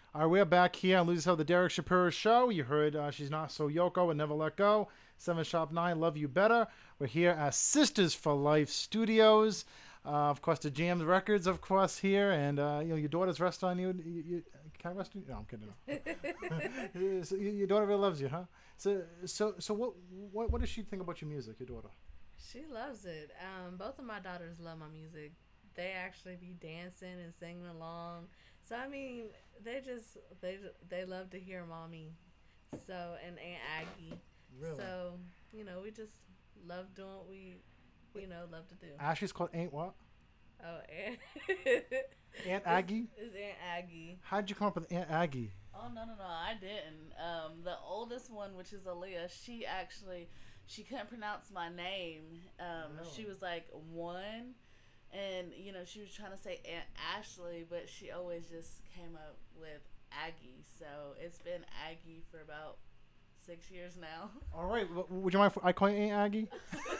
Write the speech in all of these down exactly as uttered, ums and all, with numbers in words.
All right, we're back here on Lose Yourself, the Derek Shapiro Show. You heard uh, She's Not So Yoko and Never Let Go. Seven Shop Nine, Love You Better. We're here at Sisters for Life Studios. Uh, of course, the Jams Records, of course, here. And, uh, you know, your daughter's rest on you. you, you can I rest on you? No, I'm kidding. So your daughter really loves you, huh? So, so, so what, what, what does she think about your music, your daughter? She loves it. Um, both of my daughters love my music. They actually be dancing and singing along. So I mean, they just they they love to hear mommy. So and Aunt Aggie. Really? So you know, we just love doing what we you know love to do. Ashley's called Aunt what? Oh, Aunt, Aunt Aggie? It's, it's Aunt Aggie. How'd you come up with Aunt Aggie? Oh no no no! I didn't. Um, the oldest one, which is Aaliyah, she actually she couldn't pronounce my name. Um, Really? She was like one, and you know she was trying to say Aunt Ashley, but she always just came up with Aggie. So it's been Aggie for about six years now. All right. w- Would you mind if I call you Aunt Aggie?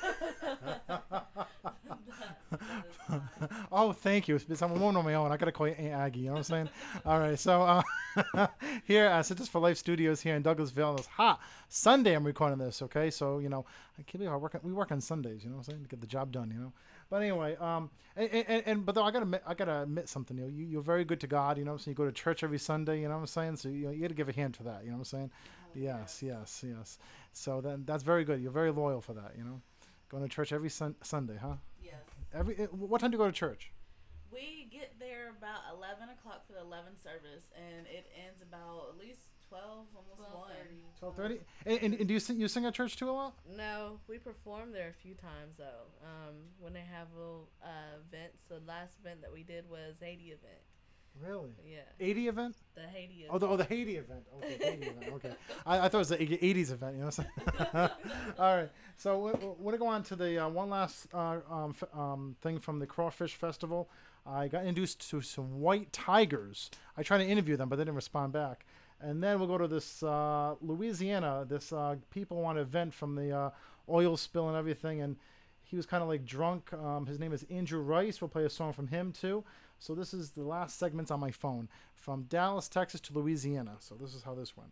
That is fine. Oh, thank you. Since I'm a woman on my own, I gotta call you Aunt Aggie. You know what I'm saying? All right. So uh, here at Sisters for Life Studios here in Douglasville, it's hot Sunday. I'm recording this. Okay. So you know, I can't believe I work. On, we work on Sundays. You know what I'm saying? To get the job done. You know. But anyway, um, and, and, and but though I gotta admit, I gotta admit something. You know, you you're very good to God. You know what I'm saying? You go to church every Sunday. You know what I'm saying? So you, you got to give a hand to that. You know what I'm saying? Oh, Yes, yes, yes. So then that's very good. You're very loyal for that. You know, going to church every sun- Sunday, huh? Yes. Every eh, what time do you go to church? We get there about eleven o'clock for the eleven service, and it ends about at least twelve, almost one. Twelve thirty. And, and, and do you sing? You sing at church too a lot? No, we performed there a few times though. Um, when they have little uh, events. The last event that we did was Haiti event. Really? Yeah, eighty event? the Haiti Oh, event. the, oh, the Haiti event. Okay, Haiti event. Okay. I, I thought it was the eighties event. You know what I'm saying? All right. So we're, we're going to go on to the uh, one last uh, um, f- um, thing from the Crawfish Festival. I got introduced to some white tigers. I tried to interview them, but they didn't respond back. And then we'll go to this uh, Louisiana. This uh, people want to vent from the uh, oil spill and everything. And he was kind of like drunk. Um, his name is Andrew Rice. We'll play a song from him too. So this is the last segments on my phone from Dallas, Texas to Louisiana. So this is how this went.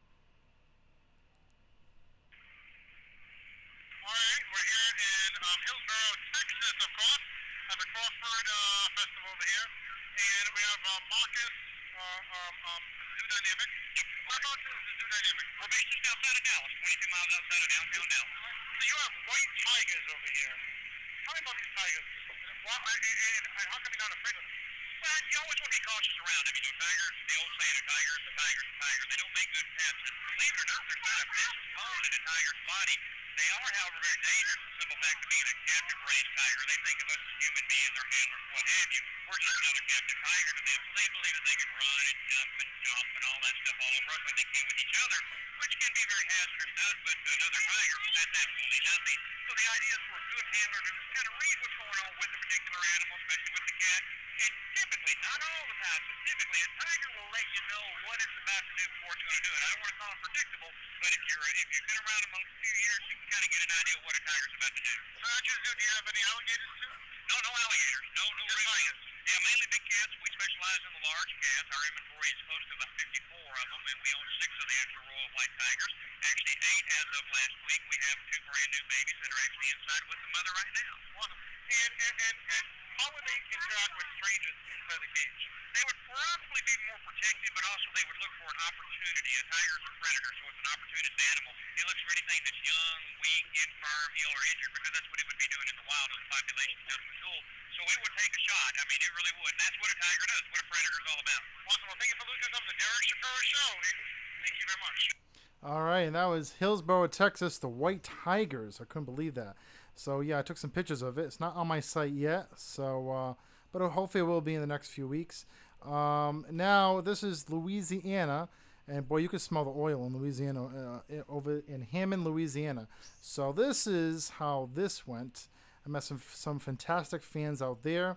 All right, we're here in um, Hillsborough, Texas, of course, at the Crawford uh, Festival over here. And we have uh, Marcus, uh, um, um, Zoo Dynamic. Yep. Whereabouts is the Zoo Dynamic? We're based just outside of Dallas, twenty-two miles outside of downtown Dallas. So you have white tigers over here. Tell me about these tigers. Why, and, and, and how come you're not afraid of them? Well, you always want to be cautious around them. You know, tigers, the old saying, a tiger is a tiger is a tiger. They don't make good pets. And believe it or not, there's not a vicious bone in a tiger's body. They are, however, very dangerous. The simple fact of being a captive raised tiger, they think of us as human beings, their handlers, what have you. We're just another captive tiger to them. So they believe that they can run and jump and jump and all that stuff all over us like they can with each other, which can be very hazardous to us, but to another tiger, that's absolutely nothing. So the idea is for a good handler to just kind of read what's going on with the particular animal, especially with the cat. And typically, not all the time, but typically, a tiger will let you know what it's about to do before it's going to do it. I don't want to call it predictable, but if you're if you've been around them a few years, you can kind of get an idea of what a tiger's about to do. So not just do you have any alligators too? No, no alligators. No, no tigers. Yeah, mainly big cats. We specialize in the large cats. Our inventory is close to about fifty-four of them, and we own six of the actual royal white tigers. Actually, eight as of last week. We have two brand new babies that are actually inside with the mother right now. Wonderful. And, and, and, and how would they interact with strangers inside the cage? They would probably be more protective, but also they would look for an opportunity. A tiger is a predator, so it's an opportunist animal. He looks for anything that's young, weak, infirm, ill, or injured, because that's what he would be doing in the wild if the population doesn't control. So it would take a shot. I mean, it really would. And that's what a tiger does, what a predator is all about. Awesome. Well, thank you for listening to the Derek Shapiro Show. Thank you very much. All right, and that was Hillsborough, Texas, the White Tigers. I couldn't believe that. So yeah, I took some pictures of it. It's not on my site yet, so uh, but hopefully it will be in the next few weeks. Um, now this is Louisiana, and boy, you can smell the oil in Louisiana uh, over in Hammond, Louisiana. So this is how this went. I met some some fantastic fans out there,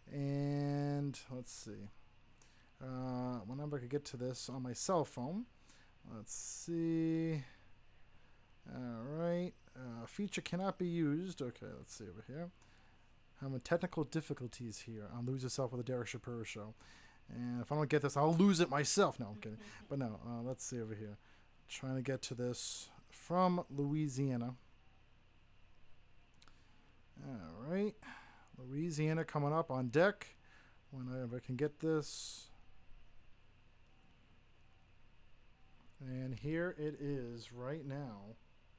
and let's see. Uh, whenever I could get to this on my cell phone. Let's see. All right. Uh, feature cannot be used. Okay, let's see over here. Having technical difficulties here on Lose Yourself with the Derek Shapiro Show. And if I don't get this, I'll lose it myself. No, I'm kidding. But no, uh, let's see over here. Trying to get to this from Louisiana. All right. Louisiana coming up on deck. Whenever I can get this. And here it is right now.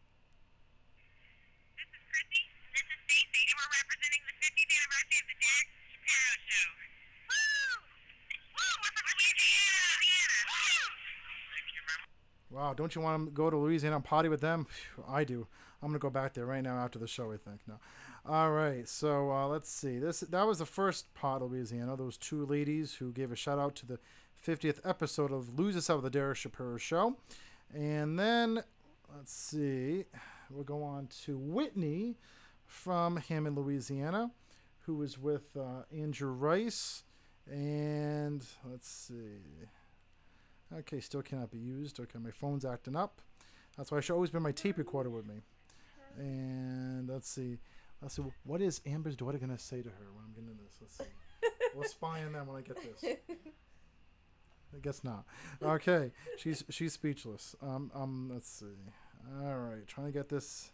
This is Chrissy. This is Stacy, and we're representing the fiftieth anniversary of the Derek Shapiro Show. Woo! Woo! We're from Louisiana! Louisiana! Woo! Thank you very much. Wow, don't you want to go to Louisiana and potty with them? Phew, I do. I'm gonna go back there right now after the show, I think. No. All right, so uh, let's see. This that was the first pot, Louisiana. Those two ladies who gave a shout out to the fiftieth episode of Lose Yourself with the Derek Shapiro Show, and then let's see. We'll go on to Whitney from Hammond, Louisiana, who was with uh, Andrew Rice, and let's see. Okay, still cannot be used. Okay, my phone's acting up. That's why I should always bring my tape recorder with me. And let's see. Let's see. What is Amber's daughter going to say to her when I'm getting this? Let's see. We'll spy on them when I get this. I guess not. Okay. She's she's speechless. Um, um, let's see. All right. Trying to get this.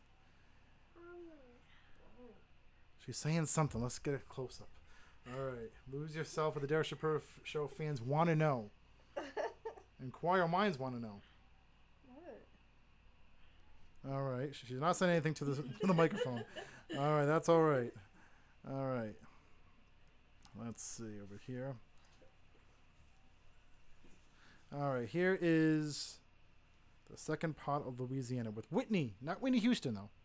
She's saying something. Let's get a close up. All right. Lose Yourself with the Derek Shapiro f- Show fans want to know. Inquire minds want to know. All right. She's not saying anything to the, to the microphone. All right. That's all right. All right. Let's see over here. All right. Here is the second pot of Louisiana with Whitney. Not Whitney Houston, though.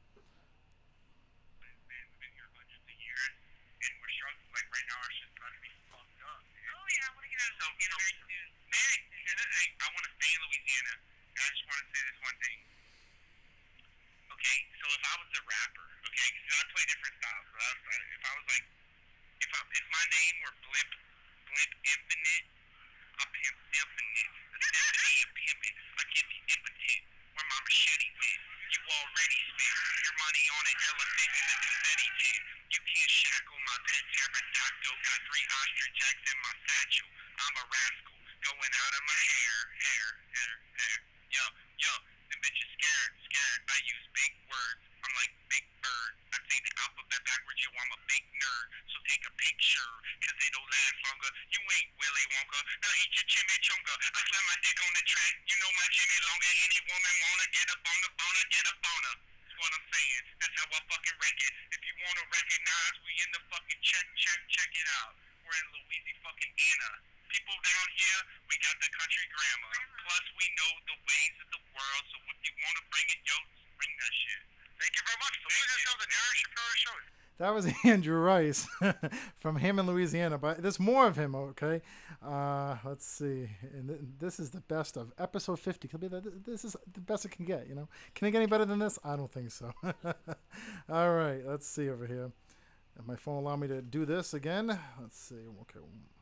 Man, we've been here hundreds of years, and we're struggling. Like, right now, our shit's about to be fucked up. Oh, yeah. I want to get out of so, you know, very soon. Man, I, I want to stay in Louisiana, and I just want to say this one thing. Okay, so if I was a rapper, okay, because I play different styles. So I was, if I was like, if I, if my name were Blimp, Blimp Infinite, I pimp infinite. Infinity and pimping, I give you impotent. Where my machete went, you already spent your money on an elephant in a confetti tent. You can't shackle my pet pterodactyl. Got three ostrich eggs in my satchel. I'm a rascal, going out of my hair, hair, hair, hair. Yo, yo. The bitch is scared, scared. I use big words. I'm like Big Bird. I say the alphabet backwards, yo, I'm a big nerd. So take a picture, cause it'll last longer. You ain't Willy Wonka. Now eat your chimichanga. I slam my dick on the track. You know my Jimmy longer. Any woman wanna get up on the boner, get up on her. That's what I'm saying. That's how I fucking wreck it. If you wanna recognize, we in the fucking check, check, check it out. We're in Louisiana fucking Anna. People down here, we got the country grammar. Plus, we know the ways of the world. So if you want to bring it, yo, bring that shit. Thank you very much. So lose yourself the Derek Shapiro Show. That was Andrew Rice from Hammond, Louisiana. But there's more of him, okay? Uh, let's see. And th- this is the best of episode fifty. Could be the, this is the best it can get, you know? Can it get any better than this? I don't think so. All right. Let's see over here. If my phone allow me to do this again. Let's see. Okay.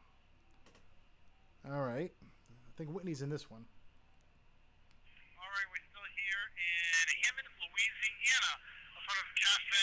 All right. I think Whitney's in this one. All right, we're still here in Hammond, Louisiana, in front of Cafe.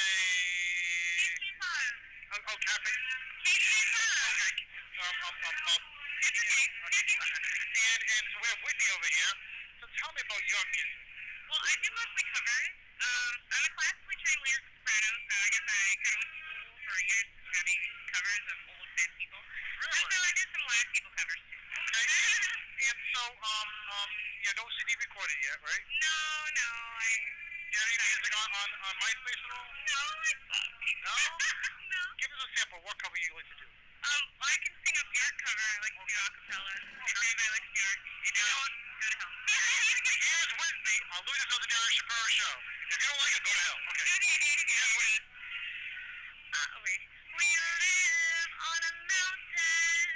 Oh, oh Cafe. Okay. Um, um, um, um. Yeah, okay. And and so we have Whitney over here. So tell me about your music. Well, I do mostly covers. Um, I'm a classically trained lyric soprano, so I guess I kind of went to school for years studying covers of old dead people. Really? So I do some live people covers too. Okay. And so, um, um, yeah, no C D recorded yet, right? No, no. I. Do you have any music on, on, on MySpace at all? No, I suck. No? No. Give us a sample. What cover you like to do? Um, well, I can sing a Bjork cover. I like to do a cappella. Okay. Everybody likes Bjork. If you don't, go to hell. Here's Whitney on Lose Yourself with the Derek Shapiro Show. If you don't like it, go to hell. Okay. Here's Whitney. Uh, wait. We live on a mountain,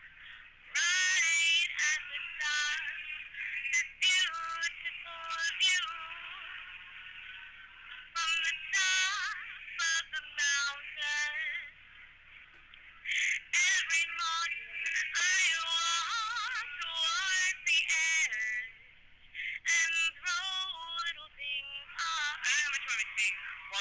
right at the top. This beautiful view from the top of the mountain. Every morning I walk towards the edge and throw little things off. I don't know how much you want me to sing. Well,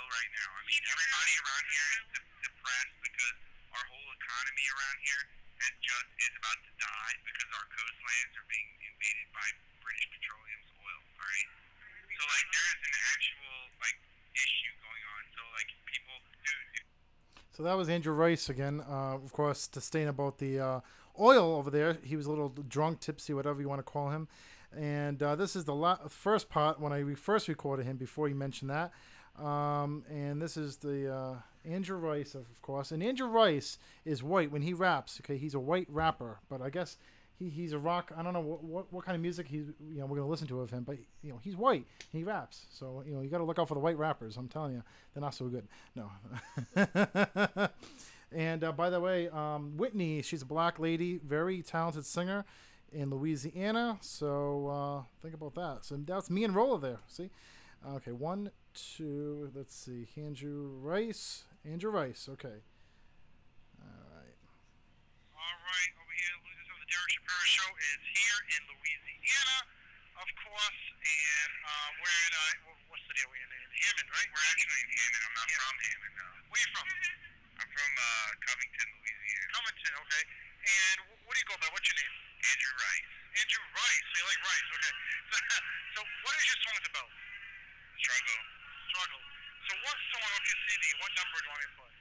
ill right now. I mean, everybody around here is de- depressed because our whole economy around here is just is about to die because our coastlands are being invaded by British Petroleum's oil. All right. So like, there is an actual like issue going on. So like, people, dude. So that was Andrew Rice again, uh, of course, to stain about the uh, oil over there. He was a little drunk, tipsy, whatever you want to call him. And uh, this is the la- first part when I re- first recorded him before he mentioned that. Um, and this is the uh, Andrew Rice, of course. And Andrew Rice is white when he raps. Okay, he's a white rapper, but I guess he, he's a rock. I don't know what, what, what kind of music he's you know we're gonna listen to of him, but you know he's white. And he raps, so you know you got to look out for the white rappers. I'm telling you, they're not so good. No. And uh, by the way, um, Whitney, she's a black lady, very talented singer in Louisiana. So uh, think about that. So that's me and Rolla there. See? Okay, one, two, let's see. Andrew Rice. Andrew Rice, okay. All right. All right, over here, Losers of the Derek Shapiro Show is here in Louisiana, of course, and um, we're in, uh, what's the deal? We're in, in Hammond, right? We're actually in Hammond. I'm not Hammond. from Hammond, no. Where are you from? I'm from uh, Covington, Louisiana. Covington, okay. And wh- what do you go by? What's your name? Andrew Rice. Andrew Rice. So you like rice, okay. So, so what is your songs about? Struggle. Struggle. So what song of your C D, what number do you want me to play?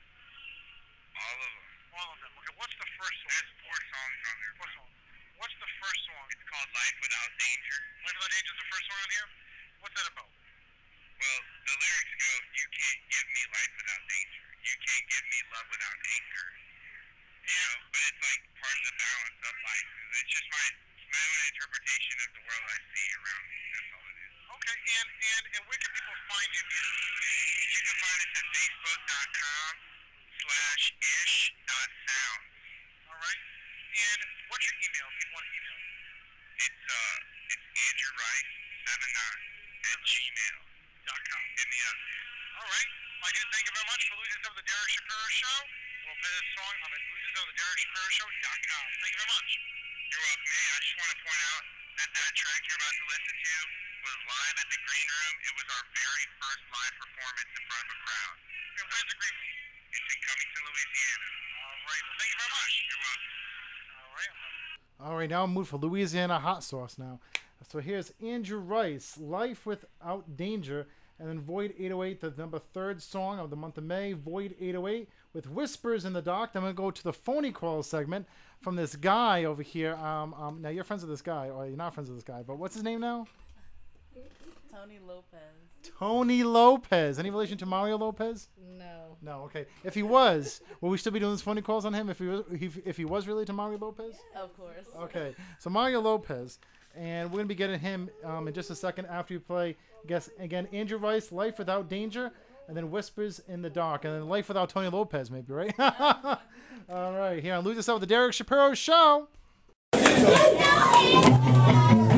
All of them. All of them. Okay, what's the first song? There's four songs on there. Four songs. What's the first song? It's called Life Without Danger. Life Without Danger is the first song on here? What's that about? Well, the lyrics go, you can't give me life without danger. You can't give me love without anger. You know, but it's like part of the balance of life. It's just my my own interpretation of the world I see around me. That's all it is. Okay, and, and, and where can people find your music? You can find us at facebook.com slash ish dot sound. All right? And what's your email if you want to email you? It's, uh, it's Andrew Rice seventy-nine at gmail dot com. Hit me up. All right. I do thank you very much for Losers of the Derek Shapiro Show. We'll play this song on the Losers of the Derek Shapiro Show dot com. Thank you very much. You're welcome. Hey, I just want to point out that that track you're about to listen to was live at the Green Room. It was our very first live performance in front of a crowd. And where's the Green Room? It's in Covington, Louisiana. All right. Well, thank you very much. You're welcome. All right. All right, now I'm moved for Louisiana hot sauce now. So here's Andrew Rice, Life Without Danger. And then Void eight oh eight, the number third song of the month of May, Void eight oh eight with Whispers in the Dark. Then I'm going to go to the phony call segment from this guy over here. Um, um, now, you're friends with this guy, or you're not friends with this guy, but what's his name now? Tony Lopez. Tony Lopez. Any relation to Mario Lopez? No. No, okay. If he was, will we still be doing this phony calls on him if he was, if, if he was related to Mario Lopez? Of course. Okay, so Mario Lopez, and we're going to be getting him um, in just a second after you play, guess, again, Andrew Rice, Life Without Danger, and then Whispers in the Dark, and then Life Without Tony Lopez, maybe, right? All right, here on Lose Yourself with the Derek Shapiro Show.